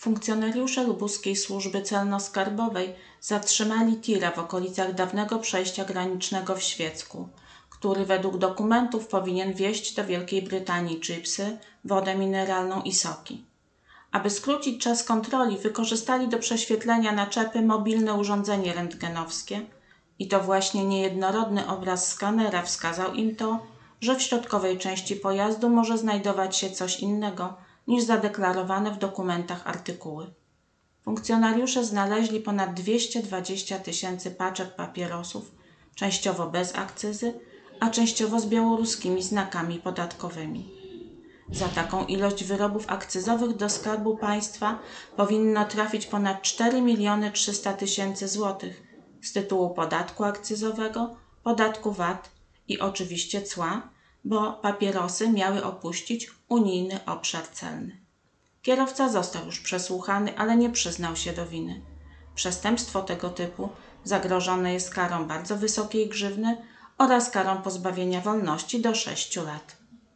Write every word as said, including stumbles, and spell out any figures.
Funkcjonariusze lubuskiej służby celno-skarbowej zatrzymali tira w okolicach dawnego przejścia granicznego w Świecku, który według dokumentów powinien wieźć do Wielkiej Brytanii chipsy, wodę mineralną i soki. Aby skrócić czas kontroli, wykorzystali do prześwietlenia naczepy mobilne urządzenie rentgenowskie i to właśnie niejednorodny obraz skanera wskazał im to, że w środkowej części pojazdu może znajdować się coś innego niż zadeklarowane w dokumentach artykuły. Funkcjonariusze znaleźli ponad dwieście dwadzieścia tysięcy paczek papierosów, częściowo bez akcyzy, a częściowo z białoruskimi znakami podatkowymi. Za taką ilość wyrobów akcyzowych do Skarbu Państwa powinno trafić ponad cztery miliony trzysta tysięcy złotych z tytułu podatku akcyzowego, podatku V A T i oczywiście cła, bo papierosy miały opuścić unijny obszar celny. Kierowca został już przesłuchany, ale nie przyznał się do winy. Przestępstwo tego typu zagrożone jest karą bardzo wysokiej grzywny oraz karą pozbawienia wolności do sześciu lat.